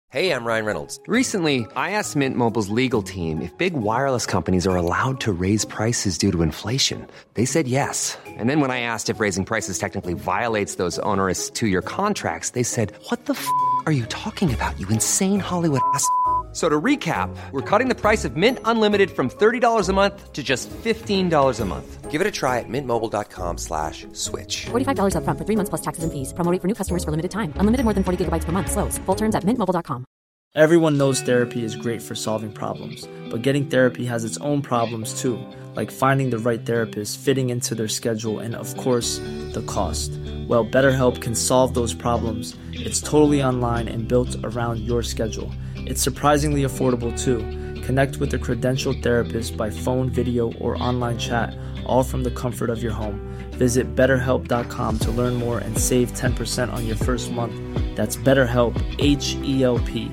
Hey, I'm Ryan Reynolds. Recently, I asked Mint Mobile's legal team if big wireless companies are allowed to raise prices due to inflation. They said yes. And then when I asked if raising prices technically violates those onerous two-year contracts, they said, "What the f*** are you talking about, you insane Hollywood ass?" So to recap, we're cutting the price of Mint Unlimited from $30 a month to just $15 a month. Give it a try at mintmobile.com/switch. $45 up front for 3 months plus taxes and fees. Promo rate for new customers for limited time. Unlimited more than 40 gigabytes per month. Slows full terms at mintmobile.com. Everyone knows therapy is great for solving problems, but getting therapy has its own problems too, like finding the right therapist, fitting into their schedule, and of course, the cost. Well, BetterHelp can solve those problems. It's totally online and built around your schedule. It's surprisingly affordable too. Connect with a credentialed therapist by phone, video, or online chat, all from the comfort of your home. Visit BetterHelp.com to learn more and save 10% on your first month. That's BetterHelp, H-E-L-P.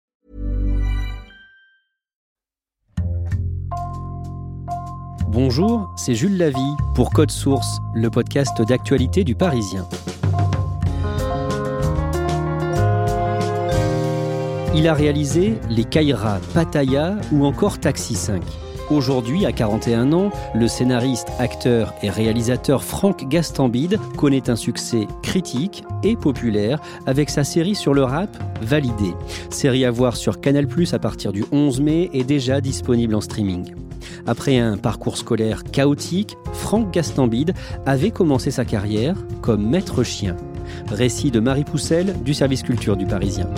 Bonjour, c'est Jules Lavie pour Code Source, le podcast d'actualité du Parisien. Il a réalisé Les Caïras, Pattaya ou encore Taxi 5. Aujourd'hui, à 41 ans, le scénariste, acteur et réalisateur Franck Gastambide connaît un succès critique et populaire avec sa série sur le rap, Validé. Série à voir sur Canal+ à partir du 11 mai et déjà disponible en streaming. Après un parcours scolaire chaotique, Franck Gastambide avait commencé sa carrière comme maître chien. Récit de Marie Poussel du service culture du Parisien.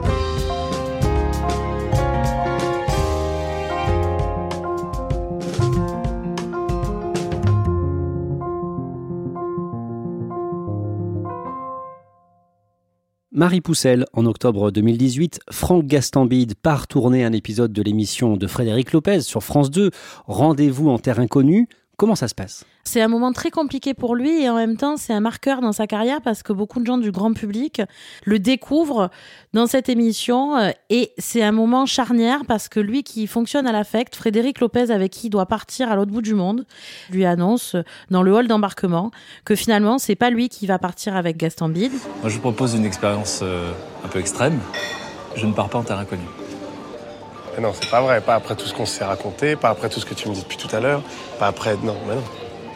Marie Poussel, en octobre 2018, Franck Gastambide part tourner un épisode de l'émission de Frédéric Lopez sur France 2, Rendez-vous en terre inconnue. Comment ça se passe ? C'est un moment très compliqué pour lui et en même temps, c'est un marqueur dans sa carrière parce que beaucoup de gens du grand public le découvrent dans cette émission et c'est un moment charnière parce que lui qui fonctionne à l'affect, Frédéric Lopez avec qui il doit partir à l'autre bout du monde, lui annonce dans le hall d'embarquement que finalement, c'est pas lui qui va partir avec Gastambide. Moi, je vous propose une expérience un peu extrême. Je ne pars pas en terre inconnue. Mais non, c'est pas vrai. Pas après tout ce qu'on s'est raconté, pas après tout ce que tu me dis depuis tout à l'heure, pas après... Non, mais non.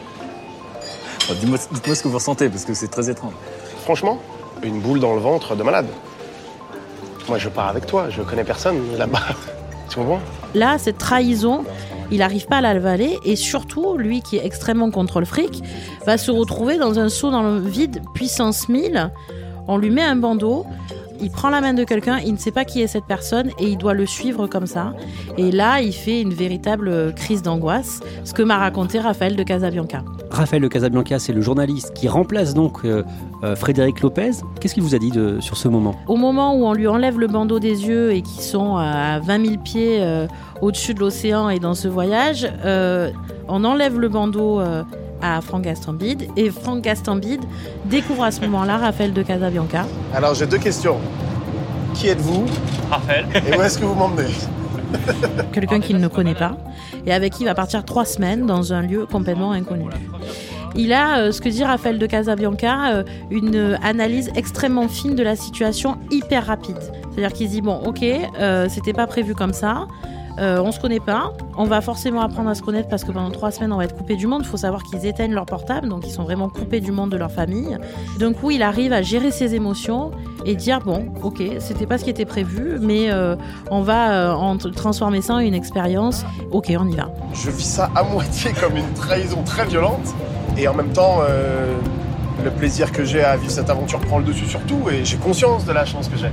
Bon, dites-moi ce que vous ressentez, parce que c'est très étrange. Franchement, une boule dans le ventre de malade. Moi, je pars avec toi, je connais personne là-bas. Tu comprends ? Là, cette trahison, il n'arrive pas à l'avaler et surtout, lui qui est extrêmement contre le fric, va se retrouver dans un saut dans le vide puissance 1000. On lui met un bandeau, il prend la main de quelqu'un, il ne sait pas qui est cette personne et il doit le suivre comme ça. Et là, il fait une véritable crise d'angoisse, ce que m'a raconté Raphaël de Casabianca. Raphaël de Casabianca, c'est le journaliste qui remplace donc Frédéric Lopez. Qu'est-ce qu'il vous a dit sur ce moment ? Au moment où on lui enlève le bandeau des yeux et qu'ils sont à 20 000 pieds au-dessus de l'océan et dans ce voyage, on enlève le bandeau à Franck Gastambide et Franck Gastambide découvre à ce moment-là Raphaël de Casabianca. Alors j'ai deux questions. Qui êtes-vous ? Raphaël. Et où est-ce que vous m'emmenez ? Quelqu'un qu'il ne connaît pas et avec qui il va partir 3 semaines dans un lieu complètement inconnu. Il a, ce que dit Raphaël de Casabianca, une analyse extrêmement fine de la situation, hyper rapide. C'est-à-dire qu'il se dit, bon, ok, c'était pas prévu comme ça, on se connaît pas, on va forcément apprendre à se connaître parce que pendant 3 semaines, on va être coupé du monde. Il faut savoir qu'ils éteignent leur portable, donc ils sont vraiment coupés du monde de leur famille. D'un coup, il arrive à gérer ses émotions et dire, bon, ok, c'était pas ce qui était prévu, mais on va transformer ça en une expérience. Ok, on y va. Je vis ça à moitié comme une trahison très violente. Et en même temps, le plaisir que j'ai à vivre cette aventure prend le dessus sur tout et j'ai conscience de la chance que j'ai.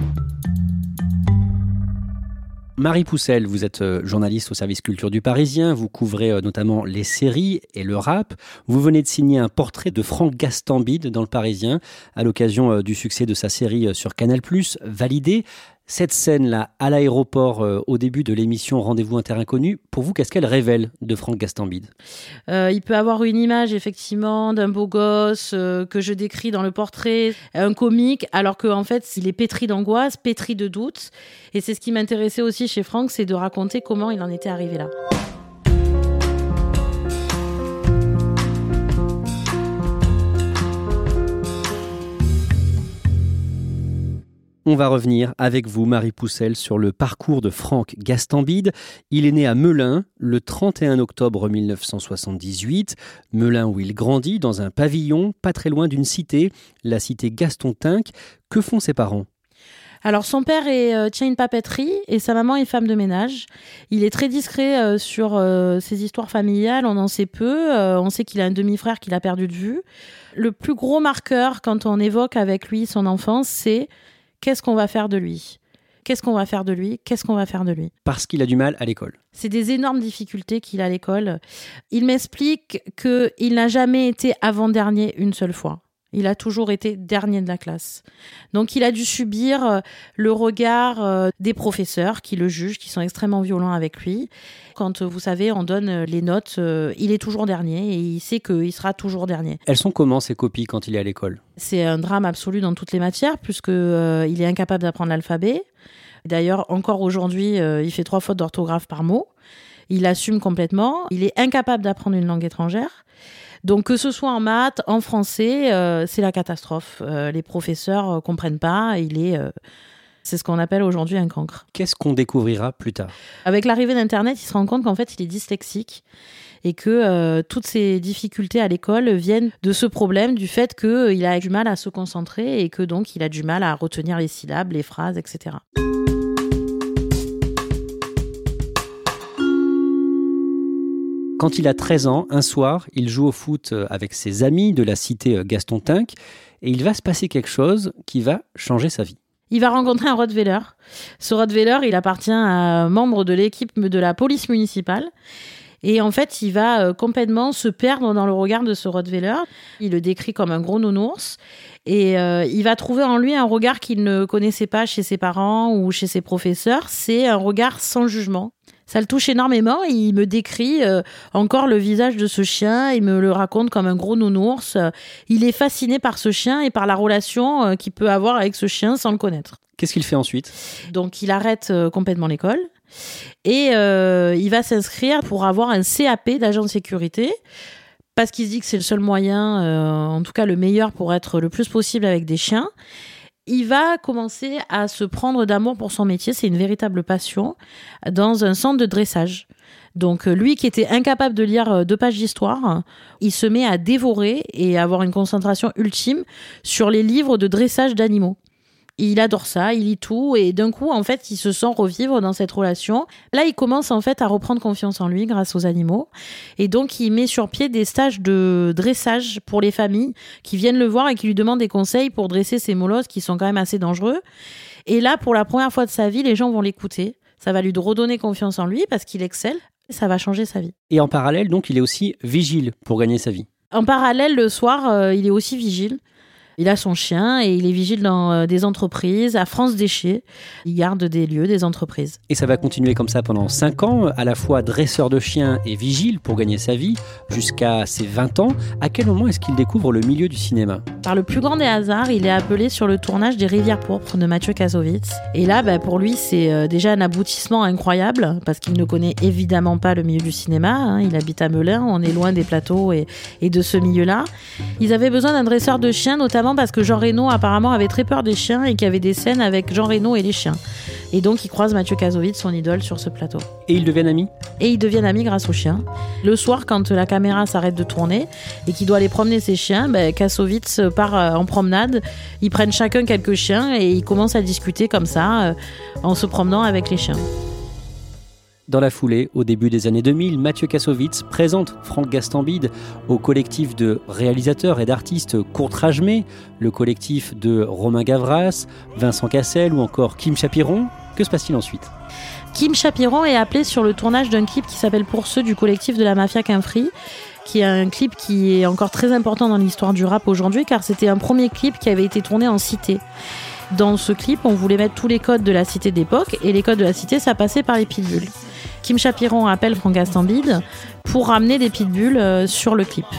Marie Poussel, vous êtes journaliste au service culture du Parisien, vous couvrez notamment les séries et le rap. Vous venez de signer un portrait de Franck Gastambide dans le Parisien à l'occasion du succès de sa série sur Canal+, Validé. Cette scène-là, à l'aéroport, au début de l'émission Rendez-vous en terre inconnue, pour vous, qu'est-ce qu'elle révèle de Franck Gastambide ? Il peut avoir une image, effectivement, d'un beau gosse que je décris dans le portrait, un comique, alors qu'en fait, il est pétri d'angoisse, pétri de doutes. Et c'est ce qui m'intéressait aussi chez Franck, c'est de raconter comment il en était arrivé là. On va revenir avec vous, Marie Poussel, sur le parcours de Franck Gastambide. Il est né à Melun le 31 octobre 1978. Melun où il grandit dans un pavillon pas très loin d'une cité, la cité Gaston-Tinck. Que font ses parents ? Alors son père tient une papeterie et sa maman est femme de ménage. Il est très discret sur ses histoires familiales, on en sait peu. On sait qu'il a un demi-frère qu'il a perdu de vue. Le plus gros marqueur quand on évoque avec lui son enfance, c'est qu'est-ce qu'on va faire de lui ? Qu'est-ce qu'on va faire de lui ? Qu'est-ce qu'on va faire de lui ? Parce qu'il a du mal à l'école. C'est des énormes difficultés qu'il a à l'école. Il m'explique qu'il n'a jamais été avant-dernier une seule fois. Il a toujours été dernier de la classe. Donc il a dû subir le regard des professeurs qui le jugent, qui sont extrêmement violents avec lui. Quand, vous savez, on donne les notes, il est toujours dernier et il sait qu'il sera toujours dernier. Elles sont comment ces copies quand il est à l'école ? C'est un drame absolu dans toutes les matières puisqu'il est incapable d'apprendre l'alphabet. D'ailleurs, encore aujourd'hui, il fait 3 fautes d'orthographe par mot. Il assume complètement. Il est incapable d'apprendre une langue étrangère. Donc que ce soit en maths, en français, c'est la catastrophe. Les professeurs comprennent pas. C'est ce qu'on appelle aujourd'hui un cancre. Qu'est-ce qu'on découvrira plus tard ? Avec l'arrivée d'Internet, il se rend compte qu'en fait, il est dyslexique et que toutes ces difficultés à l'école viennent de ce problème, du fait qu'il a du mal à se concentrer et que donc il a du mal à retenir les syllabes, les phrases, etc. Quand il a 13 ans, un soir, il joue au foot avec ses amis de la cité Gaston-Tinck et il va se passer quelque chose qui va changer sa vie. Il va rencontrer un Rottweiler. Ce Rottweiler, il appartient à un membre de l'équipe de la police municipale. Et en fait, il va complètement se perdre dans le regard de ce Rottweiler. Il le décrit comme un gros nounours. Et il va trouver en lui un regard qu'il ne connaissait pas chez ses parents ou chez ses professeurs. C'est un regard sans jugement. Ça le touche énormément. Il me décrit encore le visage de ce chien. Il me le raconte comme un gros nounours. Il est fasciné par ce chien et par la relation qu'il peut avoir avec ce chien sans le connaître. Qu'est-ce qu'il fait ensuite ? Donc, il arrête complètement l'école. Et il va s'inscrire pour avoir un CAP d'agent de sécurité parce qu'il se dit que c'est le seul moyen, en tout cas le meilleur pour être le plus possible avec des chiens. Il va commencer à se prendre d'amour pour son métier, c'est une véritable passion, dans un centre de dressage. Donc lui qui était incapable de lire 2 pages d'histoire, il se met à dévorer et à avoir une concentration ultime sur les livres de dressage d'animaux. Il adore ça, il lit tout et d'un coup, en fait, il se sent revivre dans cette relation. Là, il commence en fait à reprendre confiance en lui grâce aux animaux et donc il met sur pied des stages de dressage pour les familles qui viennent le voir et qui lui demandent des conseils pour dresser ces molosses qui sont quand même assez dangereux. Et là, pour la première fois de sa vie, les gens vont l'écouter. Ça va lui redonner confiance en lui parce qu'il excelle. Ça va changer sa vie. Et en parallèle, donc, il est aussi vigile pour gagner sa vie. En parallèle, le soir, il est aussi vigile. Il a son chien et il est vigile dans des entreprises, à France Déchets. Il garde des lieux, des entreprises. Et ça va continuer comme ça pendant 5 ans, à la fois dresseur de chiens et vigile pour gagner sa vie, jusqu'à ses 20 ans. À quel moment est-ce qu'il découvre le milieu du cinéma ? Par le plus grand des hasards, il est appelé sur le tournage des Rivières pourpres de Mathieu Kassovitz. Et là, pour lui, c'est déjà un aboutissement incroyable, parce qu'il ne connaît évidemment pas le milieu du cinéma. Il habite à Melun, on est loin des plateaux et de ce milieu-là. Ils avaient besoin d'un dresseur de chiens, notamment parce que Jean Reno apparemment avait très peur des chiens et qu'il y avait des scènes avec Jean Reno et les chiens. Et donc il croise Mathieu Kassovitz, son idole, sur ce plateau. Et ils deviennent amis ? Et ils deviennent amis grâce aux chiens. Le soir, quand la caméra s'arrête de tourner et qu'il doit aller promener ses chiens, Kassovitz part en promenade. Ils prennent chacun quelques chiens et ils commencent à discuter comme ça, en se promenant avec les chiens. Dans la foulée, au début des années 2000, Mathieu Kassovitz présente Franck Gastambide au collectif de réalisateurs et d'artistes Courtrajmé, le collectif de Romain Gavras, Vincent Cassel ou encore Kim Chapiron. Que se passe-t-il ensuite ? Kim Chapiron est appelé sur le tournage d'un clip qui s'appelle Pour ceux du collectif de la Mafia Quinfri, qui est un clip qui est encore très important dans l'histoire du rap aujourd'hui, car c'était un premier clip qui avait été tourné en cité. Dans ce clip, on voulait mettre tous les codes de la cité d'époque, et les codes de la cité, ça passait par les pitbulls. Kim Chapiron appelle Franck Gastambide pour ramener des pitbulls sur le clip.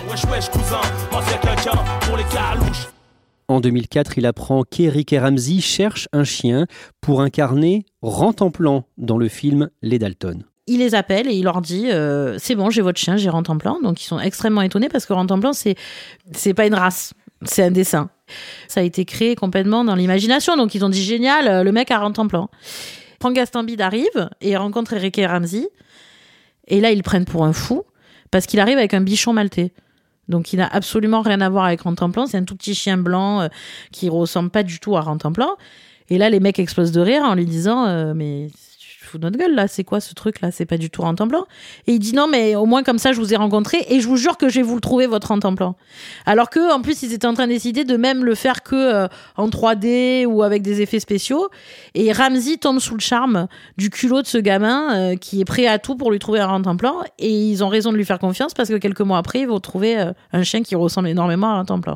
En 2004, il apprend qu'Eric et Ramsey cherchent un chien pour incarner Rantanplan dans le film Les Dalton. Il les appelle et il leur dit c'est bon, j'ai votre chien, j'ai Rantanplan. Donc ils sont extrêmement étonnés parce que Rantanplan, c'est pas une race. C'est un dessin. Ça a été créé complètement dans l'imagination. Donc, ils ont dit génial, le mec a Rantanplan. Franck Gastambide arrive et rencontre Eric et Ramzy. Et là, ils le prennent pour un fou parce qu'il arrive avec un bichon maltais. Donc, il n'a absolument rien à voir avec Rantanplan. C'est un tout petit chien blanc qui ressemble pas du tout à Rantanplan. Et là, les mecs explosent de rire en lui disant mais tu fous de notre gueule, là, c'est quoi ce truc, là? C'est pas du tout Rantanplan. Et il dit non, mais au moins comme ça, je vous ai rencontré et je vous jure que je vais vous le trouver, votre Rantanplan. Alors que, en plus, ils étaient en train de décider de même le faire que en 3D ou avec des effets spéciaux. Et Ramzy tombe sous le charme du culot de ce gamin qui est prêt à tout pour lui trouver un Rantanplan. Et ils ont raison de lui faire confiance parce que quelques mois après, ils vont trouver un chien qui ressemble énormément à Rantanplan.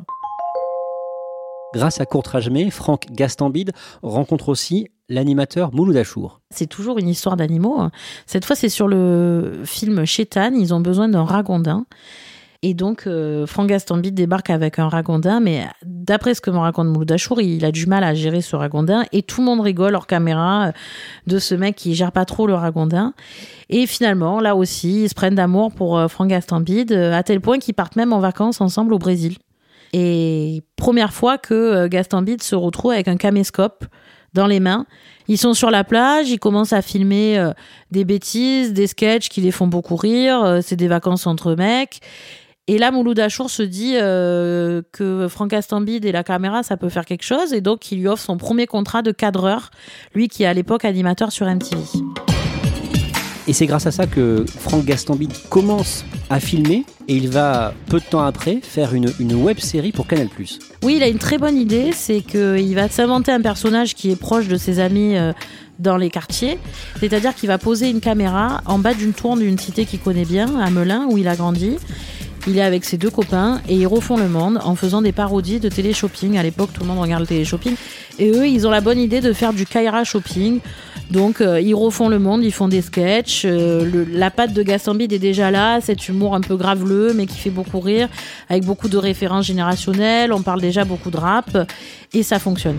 Grâce à Courtrajmé, Franck Gastambide rencontre aussi l'animateur Mouloud Achour. C'est toujours une histoire d'animaux. Cette fois, c'est sur le film Chétan. Ils ont besoin d'un ragondin. Et donc, Franck Gastambide débarque avec un ragondin. Mais d'après ce que me raconte Mouloud Achour, il a du mal à gérer ce ragondin. Et tout le monde rigole hors caméra de ce mec qui gère pas trop le ragondin. Et finalement, là aussi, ils se prennent d'amour pour Franck Gastambide, à tel point qu'ils partent même en vacances ensemble au Brésil. Et première fois que Gastambide se retrouve avec un caméscope dans les mains. Ils sont sur la plage, ils commencent à filmer des bêtises, des sketchs qui les font beaucoup rire. C'est des vacances entre mecs. Et là, Mouloud Achour se dit que Franck Gastambide et la caméra, ça peut faire quelque chose. Et donc, il lui offre son premier contrat de cadreur, lui qui est à l'époque animateur sur MTV. Et c'est grâce à ça que Franck Gastambide commence à filmer et il va, peu de temps après, faire une web-série pour Canal+. Oui, il a une très bonne idée, c'est qu'il va s'inventer un personnage qui est proche de ses amis dans les quartiers. C'est-à-dire qu'il va poser une caméra en bas d'une tour d'une cité qu'il connaît bien, à Melun, où il a grandi. Il est avec ses 2 copains et ils refont le monde en faisant des parodies de télé-shopping. À l'époque, tout le monde regarde le télé-shopping. Et eux, ils ont la bonne idée de faire du Kaira shopping. Donc, ils refont le monde, ils font des sketchs. La patte de Gastambide est déjà là, cet humour un peu graveleux, mais qui fait beaucoup rire, avec beaucoup de références générationnelles. On parle déjà beaucoup de rap et ça fonctionne.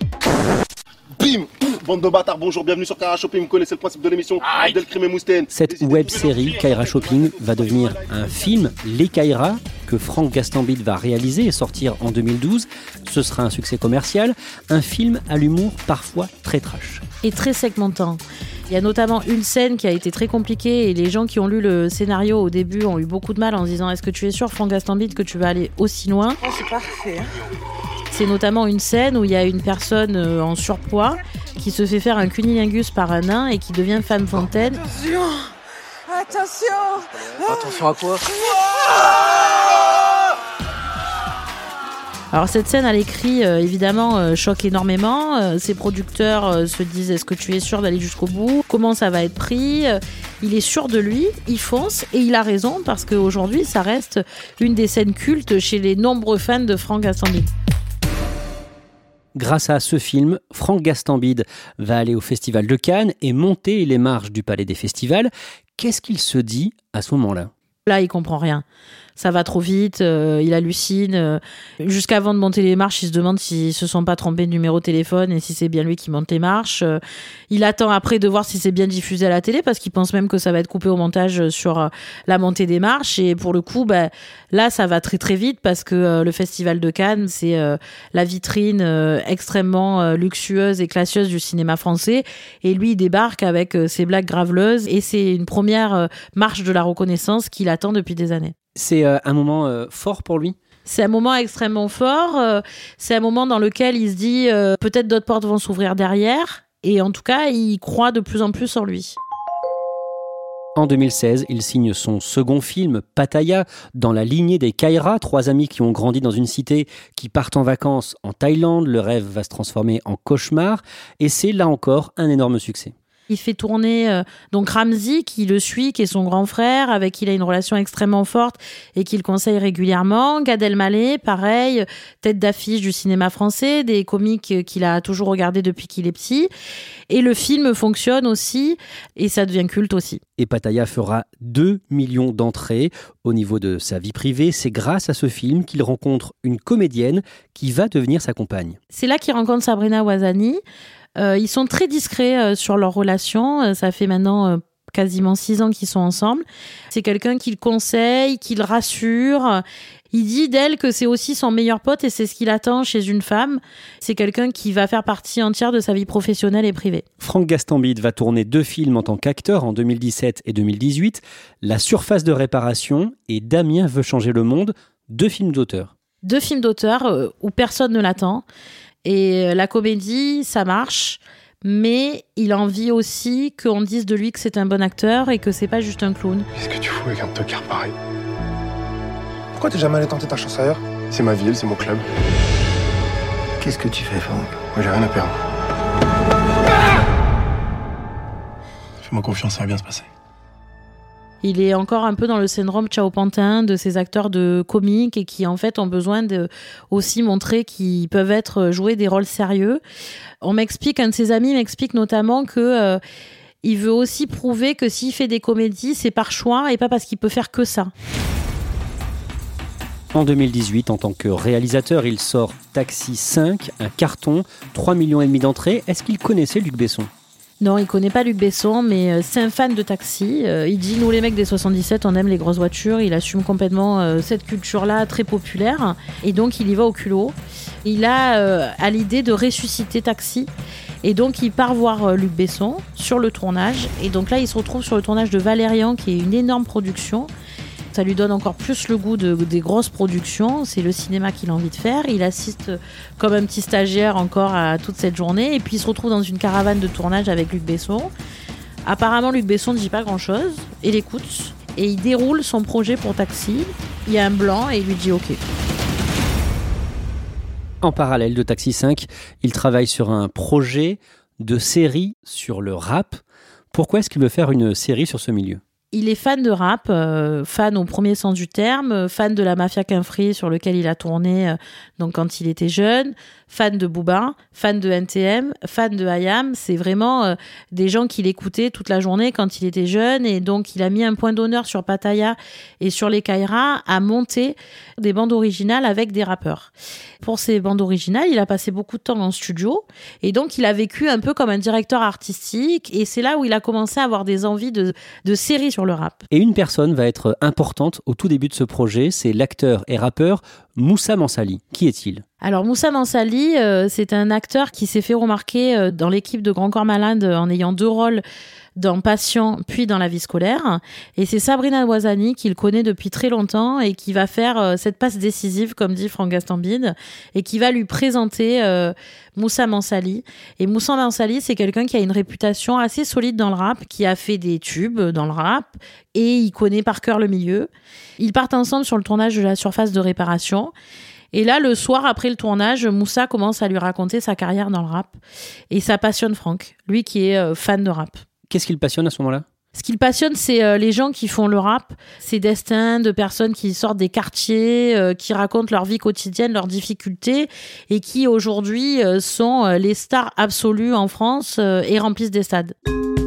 Bim! Bande de bâtards, bonjour, bienvenue sur Kaira Shopping, vous connaissez le principe de l'émission. Abdelkrim et Mousten. Cette web-série, Kaira Shopping, va devenir un film, Les Kaira, que Franck Gastambide va réaliser et sortir en 2012. Ce sera un succès commercial, un film à l'humour parfois très trash. Et très segmentant. Il y a notamment une scène qui a été très compliquée et les gens qui ont lu le scénario au début ont eu beaucoup de mal en se disant « Est-ce que tu es sûr, Franck Gastambide, que tu vas aller aussi loin ?» C'est parfait. C'est notamment une scène où il y a une personne en surpoids qui se fait faire un cunilingus par un nain et qui devient femme fontaine. Attention. Attention à quoi? Alors cette scène à l'écrit, évidemment, choque énormément. Ses producteurs se disent « Est-ce que tu es sûr d'aller jusqu'au bout? Comment ça va être pris ?» Il est sûr de lui, il fonce et il a raison parce qu'aujourd'hui, ça reste une des scènes cultes chez les nombreux fans de Franck Gastambide. Grâce à ce film, Franck Gastambide va aller au Festival de Cannes et monter les marches du Palais des Festivals. Qu'est-ce qu'il se dit à ce moment-là ? Là, il comprend rien. Ça va trop vite, il hallucine. Jusqu'avant de monter les marches, il se demande s'ils se sont pas trompés de numéro de téléphone et si c'est bien lui qui monte les marches. Il attend après de voir si c'est bien diffusé à la télé parce qu'il pense même que ça va être coupé au montage sur la montée des marches. Et pour le coup, là, ça va très très vite parce que le Festival de Cannes, c'est la vitrine extrêmement luxueuse et classieuse du cinéma français. Et lui, il débarque avec ses blagues graveleuses et c'est une première marche de la reconnaissance qu'il attend depuis des années. C'est un moment fort pour lui ? C'est un moment extrêmement fort. C'est un moment dans lequel il se dit peut-être d'autres portes vont s'ouvrir derrière. Et en tout cas, il croit de plus en plus en lui. En 2016, il signe son second film, Pattaya, dans la lignée des Kaira, 3 amis qui ont grandi dans une cité, qui partent en vacances en Thaïlande. Le rêve va se transformer en cauchemar. Et c'est là encore un énorme succès. Il fait tourner donc Ramzy qui le suit, qui est son grand frère, avec qui il a une relation extrêmement forte et qui le conseille régulièrement. Gad Elmaleh, pareil, tête d'affiche du cinéma français, des comiques qu'il a toujours regardé depuis qu'il est petit. Et le film fonctionne aussi et ça devient culte aussi. Et Pattaya fera 2 millions d'entrées. Au niveau de sa vie privée, c'est grâce à ce film qu'il rencontre une comédienne qui va devenir sa compagne. C'est là qu'il rencontre Sabrina Ouazani. Ils sont très discrets sur leur relation. Ça fait maintenant quasiment 6 ans qu'ils sont ensemble. C'est quelqu'un qui le conseille, qui le rassure. Il dit d'elle que c'est aussi son meilleur pote et c'est ce qu'il attend chez une femme. C'est quelqu'un qui va faire partie entière de sa vie professionnelle et privée. Franck Gastambide va tourner 2 films en tant qu'acteur en 2017 et 2018, La surface de réparation et Damien veut changer le monde, 2 films d'auteur. 2 films d'auteur où personne ne l'attend. Et la comédie, ça marche. Mais il a envie aussi qu'on dise de lui que c'est un bon acteur et que c'est pas juste un clown. Qu'est-ce que tu fous avec un tocard pareil? Pourquoi t'es jamais allé tenter ta chance ailleurs? C'est ma ville, c'est mon club. Qu'est-ce que tu fais, Franck? Moi, j'ai rien à perdre. Fais-moi confiance, ça va bien se passer. Il est encore un peu dans le syndrome Ciao Pantin de ces acteurs de comiques et qui en fait ont besoin de aussi montrer qu'ils peuvent jouer des rôles sérieux. Un de ses amis m'explique notamment que il veut aussi prouver que s'il fait des comédies, c'est par choix et pas parce qu'il peut faire que ça. En 2018, en tant que réalisateur, il sort Taxi 5, un carton, 3,5 millions d'entrées. Est-ce qu'il connaissait Luc Besson ? Non, il connaît pas Luc Besson, mais c'est un fan de taxi. Il dit, nous les mecs des 77, on aime les grosses voitures. Il assume complètement cette culture-là très populaire. Et donc, il y va au culot. Il a à l'idée de ressusciter Taxi. Et donc, il part voir Luc Besson sur le tournage. Et donc là, il se retrouve sur le tournage de Valérian, qui est une énorme production. Ça lui donne encore plus le goût des grosses productions. C'est le cinéma qu'il a envie de faire. Il assiste comme un petit stagiaire encore à toute cette journée. Et puis il se retrouve dans une caravane de tournage avec Luc Besson. Apparemment, Luc Besson ne dit pas grand-chose. Il écoute et il déroule son projet pour Taxi. Il y a un blanc et il lui dit OK. En parallèle de Taxi 5, il travaille sur un projet de série sur le rap. Pourquoi est-ce qu'il veut faire une série sur ce milieu ? Il est fan de rap, fan au premier sens du terme, fan de la Mafia Quinfri sur lequel il a tourné donc quand il était jeune, fan de Booba, fan de NTM, fan de IAM. C'est vraiment des gens qu'il écoutait toute la journée quand il était jeune et donc il a mis un point d'honneur sur Pattaya et sur les Kaira à monter des bandes originales avec des rappeurs. Pour ces bandes originales, il a passé beaucoup de temps en studio et donc il a vécu un peu comme un directeur artistique et c'est là où il a commencé à avoir des envies de séries sur le rap. Et une personne va être importante au tout début de ce projet, c'est l'acteur et rappeur Moussa Mansali. Qui est-il ? Alors Moussa Mansali, c'est un acteur qui s'est fait remarquer dans l'équipe de Grand Corps Malade en ayant 2 rôles dans Patient puis dans La vie scolaire. Et c'est Sabrina Ouazani qui le connaît depuis très longtemps et qui va faire cette passe décisive, comme dit Franck Gastambide, et qui va lui présenter Moussa Mansali. Et Moussa Mansali, c'est quelqu'un qui a une réputation assez solide dans le rap, qui a fait des tubes dans le rap et il connaît par cœur le milieu. Ils partent ensemble sur le tournage de La surface de réparation. Et là, le soir après le tournage, Moussa commence à lui raconter sa carrière dans le rap. Et ça passionne Franck, lui qui est fan de rap. Qu'est-ce qui le passionne à ce moment-là ? Ce qui le passionne, c'est les gens qui font le rap, ces destins de personnes qui sortent des quartiers, qui racontent leur vie quotidienne, leurs difficultés, et qui aujourd'hui sont les stars absolues en France et remplissent des stades.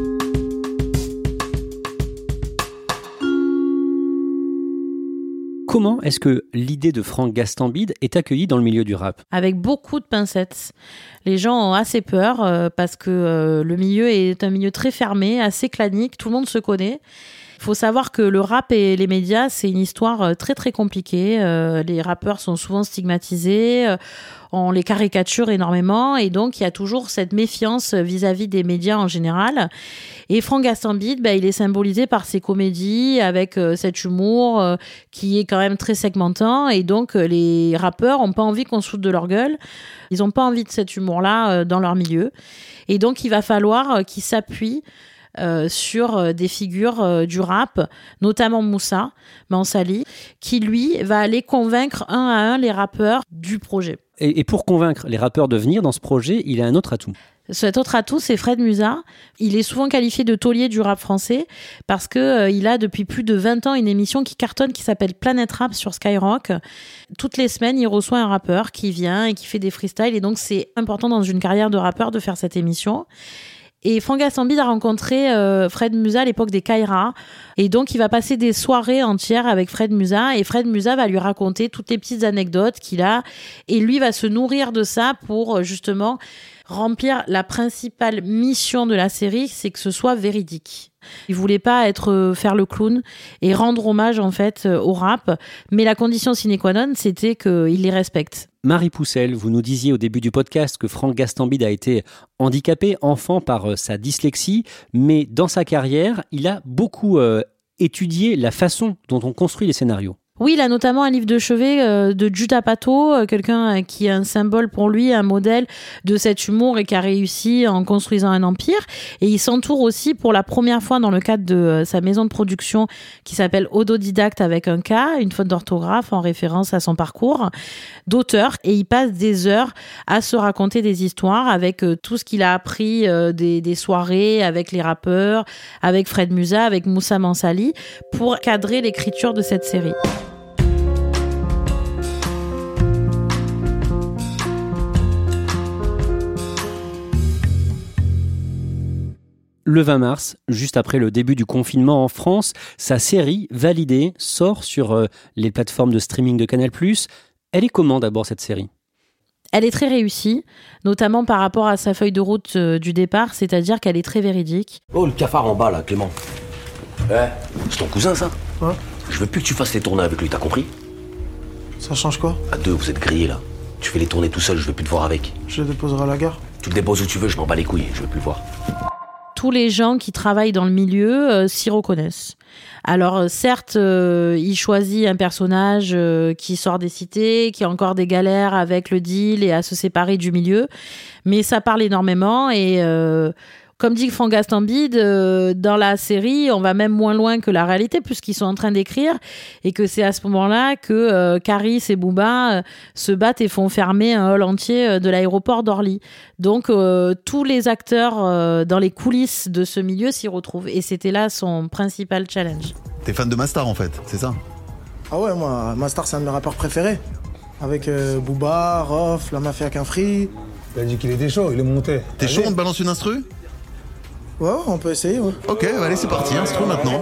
Comment est-ce que l'idée de Franck Gastambide est accueillie dans le milieu du rap ? Avec beaucoup de pincettes. Les gens ont assez peur parce que le milieu est un milieu très fermé, assez clanique, tout le monde se connaît. Il faut savoir que le rap et les médias, c'est une histoire très très compliquée. Les rappeurs sont souvent stigmatisés, on les caricature énormément et donc il y a toujours cette méfiance vis-à-vis des médias en général. Et Franck Gastambide, il est symbolisé par ses comédies avec cet humour qui est quand même très segmentant et donc les rappeurs n'ont pas envie qu'on se foute de leur gueule. Ils n'ont pas envie de cet humour-là dans leur milieu. Et donc il va falloir qu'ils s'appuient sur des figures du rap, notamment Moussa Mansali, qui lui va aller convaincre un à un les rappeurs du projet. Et pour convaincre les rappeurs de venir dans ce projet, il a un autre atout. Cet autre atout, c'est Fred Musa. Il est souvent qualifié de taulier du rap français parce que il a depuis plus de 20 ans une émission qui cartonne qui s'appelle Planète Rap sur Skyrock. Toutes les semaines, il reçoit un rappeur qui vient et qui fait des freestyles et donc c'est important dans une carrière de rappeur de faire cette émission. Et Franck Gastambide a rencontré Fred Musa à l'époque des Kaira. Et donc, il va passer des soirées entières avec Fred Musa. Et Fred Musa va lui raconter toutes les petites anecdotes qu'il a. Et lui va se nourrir de ça pour justement remplir la principale mission de la série, c'est que ce soit véridique. Il voulait pas faire le clown et rendre hommage en fait au rap, mais la condition sine qua non, c'était qu'il les respecte. Marie Poussel, vous nous disiez au début du podcast que Franck Gastambide a été handicapé enfant par sa dyslexie, mais dans sa carrière, il a beaucoup étudié la façon dont on construit les scénarios. Oui, il a notamment un livre de chevet de Judd Apatow, quelqu'un qui est un symbole pour lui, un modèle de cet humour et qui a réussi en construisant un empire. Et il s'entoure aussi pour la première fois dans le cadre de sa maison de production qui s'appelle Autodidacte avec un K, une faute d'orthographe en référence à son parcours, d'auteurs. Et il passe des heures à se raconter des histoires avec tout ce qu'il a appris des soirées, avec les rappeurs, avec Fred Musa, avec Moussa Mansali, pour cadrer l'écriture de cette série. Le 20 mars, juste après le début du confinement en France, sa série Validée sort sur les plateformes de streaming de Canal+. Elle est comment d'abord cette série ? Elle est très réussie, notamment par rapport à sa feuille de route du départ, c'est-à-dire qu'elle est très véridique. Oh, le cafard en bas là, Clément. C'est ton cousin ça ? Ouais. Je veux plus que tu fasses les tournées avec lui, t'as compris ? Ça change quoi ? À deux, vous êtes grillés là. Tu fais les tournées tout seul, je veux plus te voir avec. Je le déposerai à la gare. Tu le déposes où tu veux, je m'en bats les couilles, je veux plus le voir. Tous les gens qui travaillent dans le milieu s'y reconnaissent. Alors certes, il choisit un personnage qui sort des cités, qui a encore des galères avec le deal et à se séparer du milieu, mais ça parle énormément et comme dit Franck Gastambide, dans la série, on va même moins loin que la réalité puisqu'ils sont en train d'écrire et que c'est à ce moment-là que Caris et Booba se battent et font fermer un hall entier de l'aéroport d'Orly. Donc tous les acteurs dans les coulisses de ce milieu s'y retrouvent et c'était là son principal challenge. T'es fan de Mastar en fait, c'est ça ? Ah ouais, moi, Mastar, c'est un de mes rappeurs préférés. Avec Booba, Rof, La Mafia Quinfri. Il a dit qu'il était chaud, il est monté. T'es chaud, on te balance une instru ? Ouais, on peut essayer, ouais. Ok, allez, c'est parti, instru maintenant.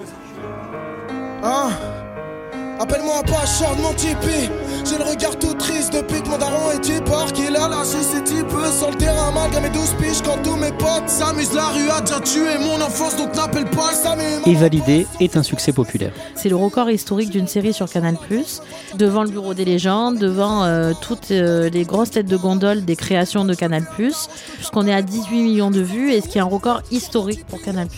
Ah, appelle-moi pas, je sors de mon tipi. J'ai le regard tout triste depuis que mon daron est débarqué. Il a lâché ses types sur le terrain, malgré mes 12 piges. Quand tous mes potes s'amusent, la rue a déjà tué mon enfance, donc n'appelle pas le Samu. Et Validé est un succès populaire. C'est le record historique d'une série sur Canal+, devant le Bureau des légendes, devant toutes les grosses têtes de gondole des créations de Canal+, puisqu'on est à 18 millions de vues, et ce qui est un record historique pour Canal+.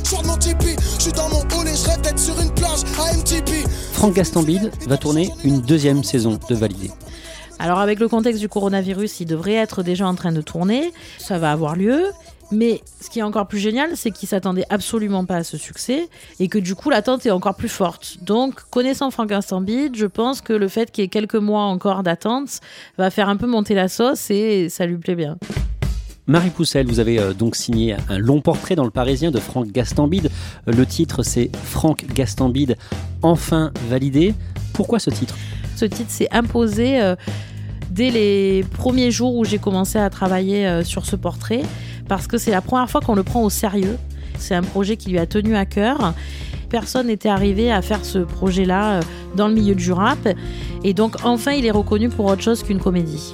Franck Gastambide va tourner une deuxième saison de Validé. Alors avec le contexte du coronavirus, il devrait être déjà en train de tourner, ça va avoir lieu. Mais ce qui est encore plus génial, c'est qu'ils s'attendaient absolument pas à ce succès et que du coup l'attente est encore plus forte. Donc connaissant Franck Gastambide, je pense que le fait qu'il y ait quelques mois encore d'attente va faire un peu monter la sauce et ça lui plaît bien. Marie Poussel, vous avez donc signé un long portrait dans Le Parisien de Franck Gastambide. Le titre, c'est Franck Gastambide, enfin validé. Pourquoi ce titre ? Ce titre s'est imposé dès les premiers jours où j'ai commencé à travailler sur ce portrait, parce que c'est la première fois qu'on le prend au sérieux. C'est un projet qui lui a tenu à cœur. Personne n'était arrivé à faire ce projet-là dans le milieu du rap. Et donc, enfin, il est reconnu pour autre chose qu'une comédie.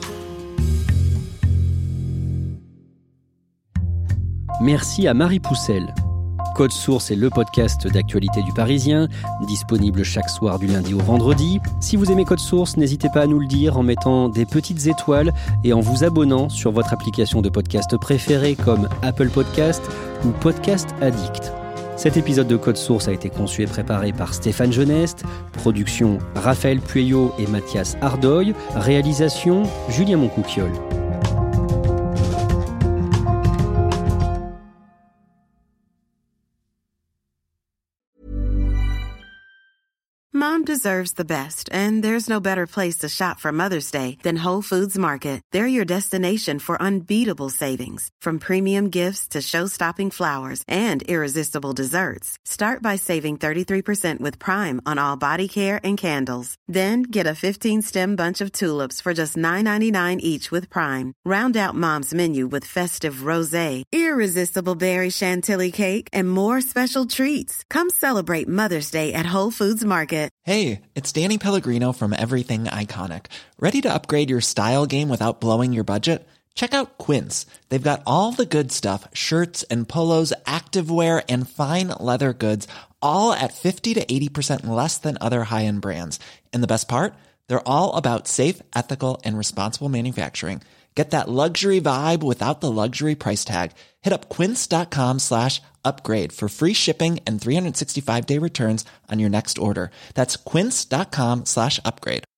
Merci à Marie Poussel. Code Source est le podcast d'actualité du Parisien, disponible chaque soir du lundi au vendredi. Si vous aimez Code Source, n'hésitez pas à nous le dire en mettant des petites étoiles et en vous abonnant sur votre application de podcast préférée comme Apple Podcast ou Podcast Addict. Cet épisode de Code Source a été conçu et préparé par Stéphane Geneste, production Raphaël Pueyo et Mathias Ardoy, réalisation Julien Moncouquiol. Mom deserves the best, and there's no better place to shop for Mother's Day than Whole Foods Market. They're your destination for unbeatable savings, from premium gifts to show-stopping flowers and irresistible desserts. Start by saving 33% with Prime on all body care and candles. Then get a 15-stem bunch of tulips for just $9.99 each with Prime. Round out Mom's menu with festive rosé, irresistible berry chantilly cake, and more special treats. Come celebrate Mother's Day at Whole Foods Market. Hey, it's Danny Pellegrino from Everything Iconic. Ready to upgrade your style game without blowing your budget? Check out Quince. They've got all the good stuff, shirts and polos, activewear, and fine leather goods, all at 50 to 80% less than other high-end brands. And the best part? They're all about safe, ethical, and responsible manufacturing. Get that luxury vibe without the luxury price tag. Hit up quince.com/upgrade for free shipping and 365-day returns on your next order. That's quince.com/upgrade.